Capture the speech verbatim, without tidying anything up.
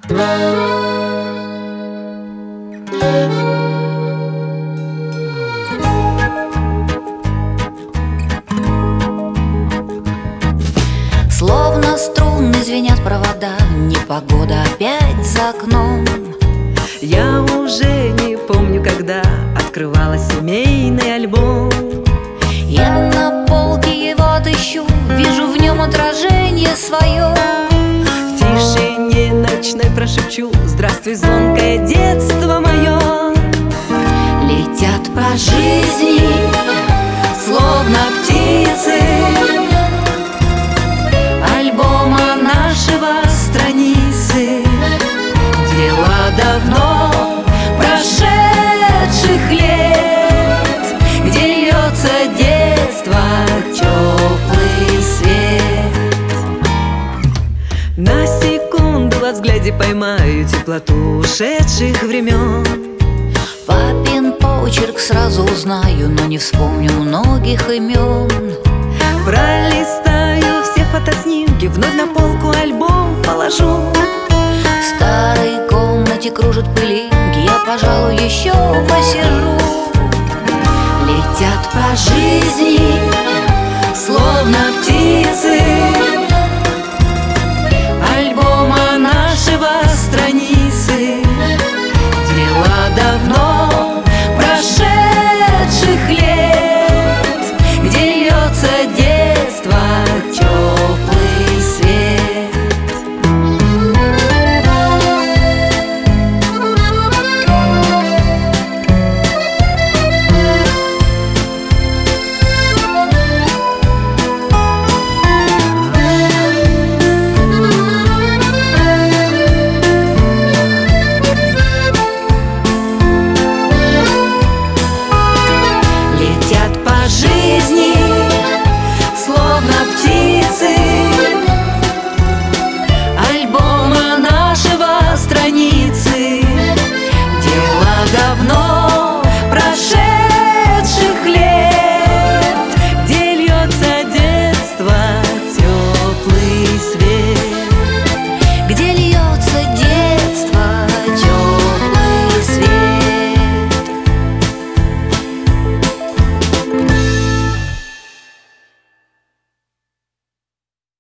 Словно струны звенят провода, непогода опять за окном. Я уже не помню, когда открывала семейный альбом. Я на полке его отыщу, вижу в нем отражение свое. В тишине ночной прошепчу: здравствуй, звонкое детство мое. Летят по жизни, словно птицы, альбома нашего страницы. Дела давно прошедших лет, где льется детство, теплый свет. На секунду во взгляде поймаю теплоту ушедших времен. Папин почерк сразу узнаю, но не вспомню многих имен. Пролистаю все фотоснимки, вновь на полку альбом положу. В старой комнате кружат пылинки, я, пожалуй, еще посижу. Летят по жизни, словно птицы,